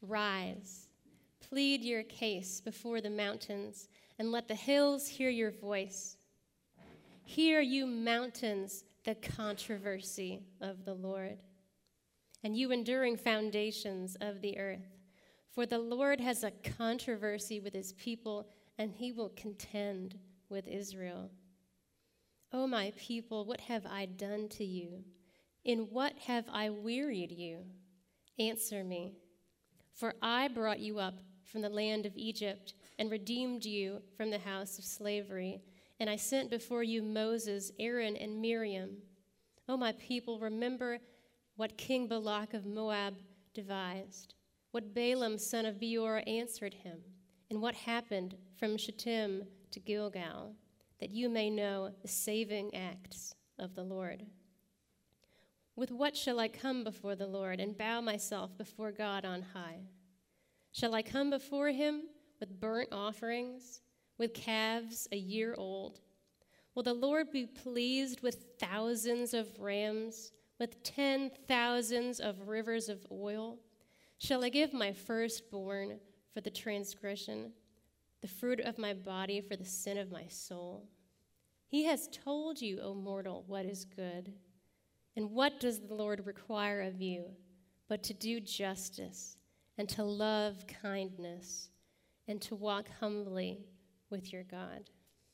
Rise, plead your case before the mountains, and let the hills hear your voice. Hear, you mountains, the controversy of the Lord, and you enduring foundations of the earth. For the Lord has a controversy with his people, and he will contend with Israel. O my people, what have I done to you? In what have I wearied you? Answer me. For I brought you up from the land of Egypt and redeemed you from the house of slavery. And I sent before you Moses, Aaron, and Miriam. O my people, remember what King Balak of Moab devised, what Balaam, son of Beor, answered him, and what happened from Shittim to Gilgal, that you may know the saving acts of the Lord. With what shall I come before the Lord and bow myself before God on high? Shall I come before him with burnt offerings, with calves a year old? Will the Lord be pleased with thousands of rams, with 10,000s of rivers of oil? Shall I give my firstborn for the transgression, the fruit of my body for the sin of my soul? He has told you, O mortal, what is good. And what does the Lord require of you but to do justice and to love kindness and to walk humbly with your God?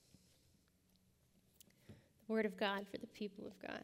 The word of God for the people of God.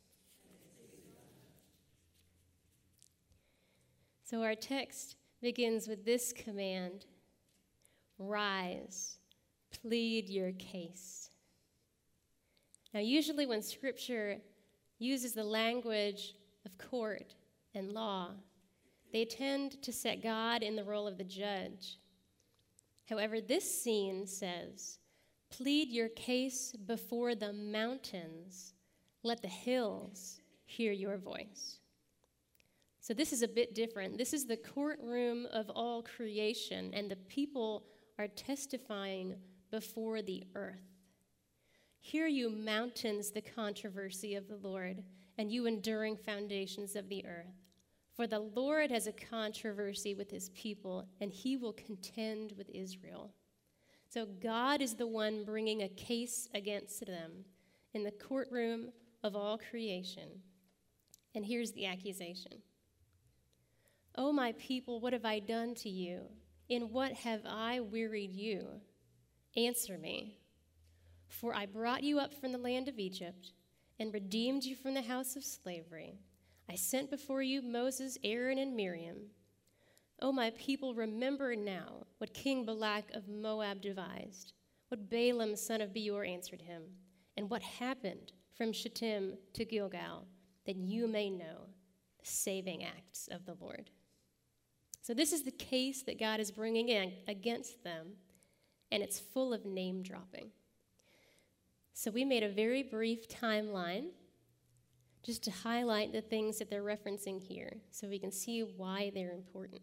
So our text begins with this command: rise, plead your case. Now, usually when Scripture uses the language of court and law, they tend to set God in the role of the judge. However, this scene says, plead your case before the mountains, let the hills hear your voice. So this is a bit different. This is the courtroom of all creation, and the people are testifying before the earth. Hear, you mountains, the controversy of the Lord, and you enduring foundations of the earth. For the Lord has a controversy with his people, and he will contend with Israel. So God is the one bringing a case against them in the courtroom of all creation. And here's the accusation. O my people, what have I done to you? In what have I wearied you? Answer me. For I brought you up from the land of Egypt and redeemed you from the house of slavery. I sent before you Moses, Aaron, and Miriam. O my people, remember now what King Balak of Moab devised, what Balaam, son of Beor, answered him, and what happened from Shittim to Gilgal, that you may know the saving acts of the Lord. So this is the case that God is bringing in against them, and it's full of name dropping. So we made a very brief timeline just to highlight the things that they're referencing here so we can see why they're important.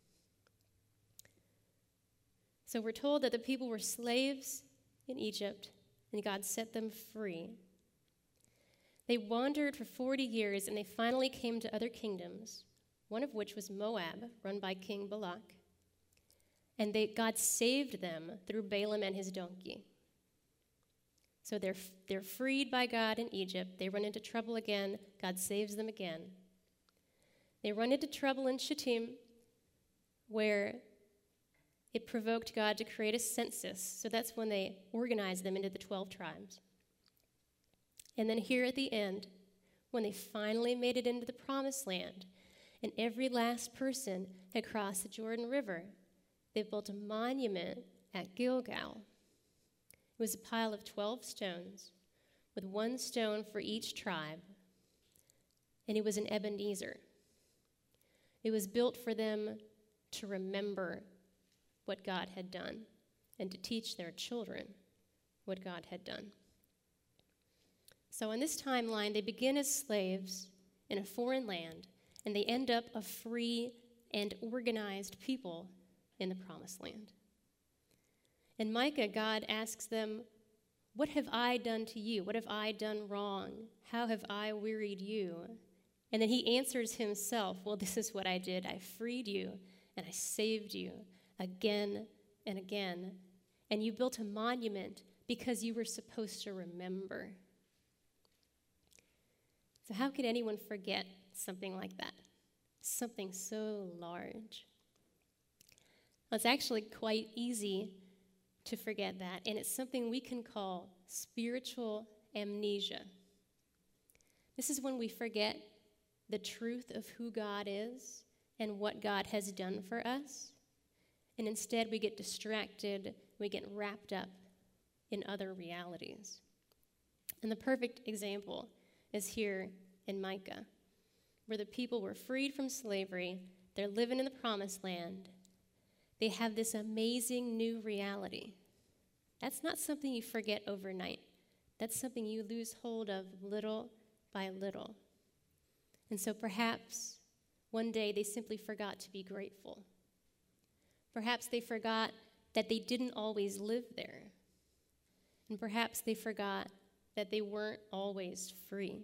So we're told that the people were slaves in Egypt, and God set them free. They wandered for 40 years, and they finally came to other kingdoms, one of which was Moab, run by King Balak. And God saved them through Balaam and his donkey. So they're freed by God in Egypt. They run into trouble again. God saves them again. They run into trouble in Shittim, where it provoked God to create a census. So that's when they organized them into the 12 tribes. And then here at the end, when they finally made it into the promised land, and every last person had crossed the Jordan River, they built a monument at Gilgal. It was a pile of 12 stones, with one stone for each tribe, and it was an Ebenezer. It was built for them to remember what God had done and to teach their children what God had done. So on this timeline, they begin as slaves in a foreign land, and they end up a free and organized people in the promised land. In Micah, God asks them, what have I done to you? What have I done wrong? How have I wearied you? And then he answers himself, well, this is what I did. I freed you, and I saved you again and again. And you built a monument because you were supposed to remember. So how could anyone forget something like that? Something so large. Well, it's actually quite easy to forget that, and it's something we can call spiritual amnesia. This is when we forget the truth of who God is and what God has done for us, and instead we get distracted, we get wrapped up in other realities. And the perfect example is here in Micah, where the people were freed from slavery, they're living in the promised land, they have this amazing new reality. That's not something you forget overnight. That's something you lose hold of little by little. And so perhaps one day they simply forgot to be grateful. Perhaps they forgot that they didn't always live there. And perhaps they forgot that they weren't always free.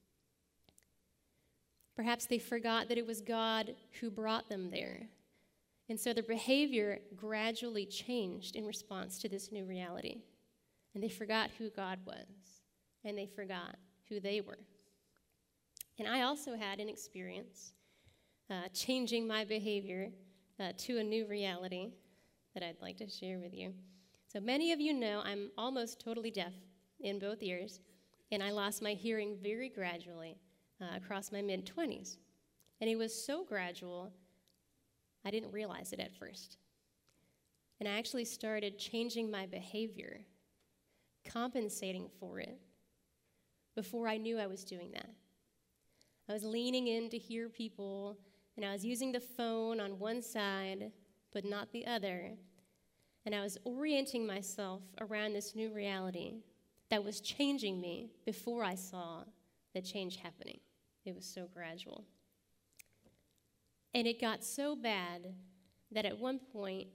Perhaps they forgot that it was God who brought them there. And so their behavior gradually changed in response to this new reality. And they forgot who God was, and they forgot who they were. And I also had an experience changing my behavior to a new reality that I'd like to share with you. So many of you know I'm almost totally deaf in both ears, and I lost my hearing very gradually across my mid-20s. And it was so gradual, I didn't realize it at first. And I actually started changing my behavior, compensating for it, before I knew I was doing that. I was leaning in to hear people, and I was using the phone on one side, but not the other. And I was orienting myself around this new reality that was changing me before I saw the change happening. It was so gradual. And it got so bad that at one point,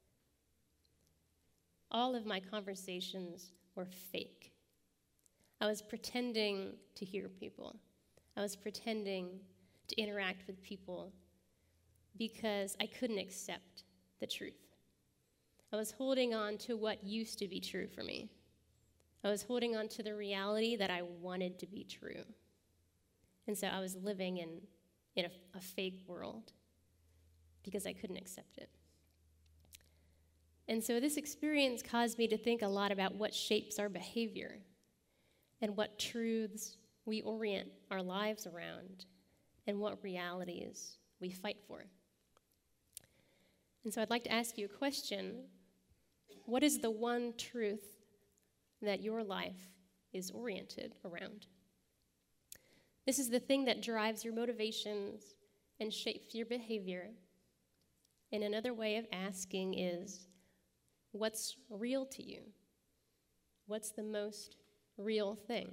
all of my conversations were fake. I was pretending to hear people. I was pretending to interact with people because I couldn't accept the truth. I was holding on to what used to be true for me. I was holding on to the reality that I wanted to be true. And so I was living in a fake world because I couldn't accept it. And so this experience caused me to think a lot about what shapes our behavior and what truths we orient our lives around and what realities we fight for. And so I'd like to ask you a question. What is the one truth that your life is oriented around? This is the thing that drives your motivations and shapes your behavior. And another way of asking is, what's real to you? What's the most real thing?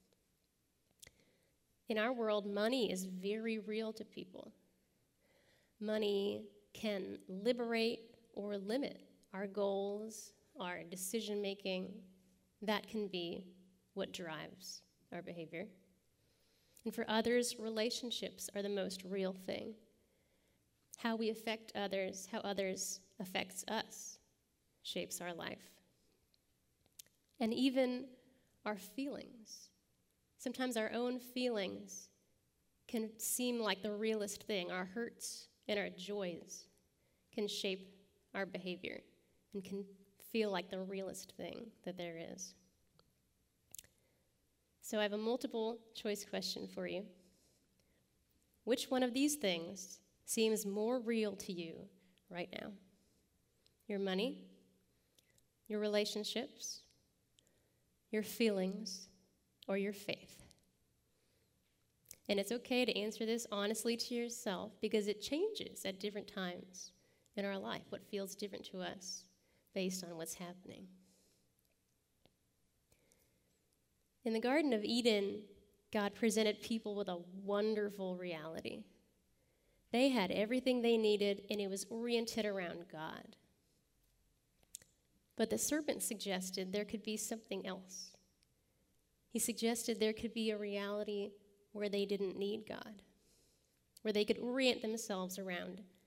In our world, money is very real to people. Money can liberate or limit our goals, our decision-making. That can be what drives our behavior. And for others, relationships are the most real thing. How we affect others, how others affects us, shapes our life. And even our feelings. Sometimes our own feelings can seem like the realest thing. Our hurts and our joys can shape our behavior and can feel like the realest thing that there is. So I have a multiple choice question for you. Which one of these things seems more real to you right now? Your money, your relationships, your feelings, or your faith? And it's okay to answer this honestly to yourself because it changes at different times in our life, what feels different to us based on what's happening. In the Garden of Eden, God presented people with a wonderful reality. They had everything they needed, and it was oriented around God. But the serpent suggested there could be something else. He suggested there could be a reality where they didn't need God, where they could orient themselves around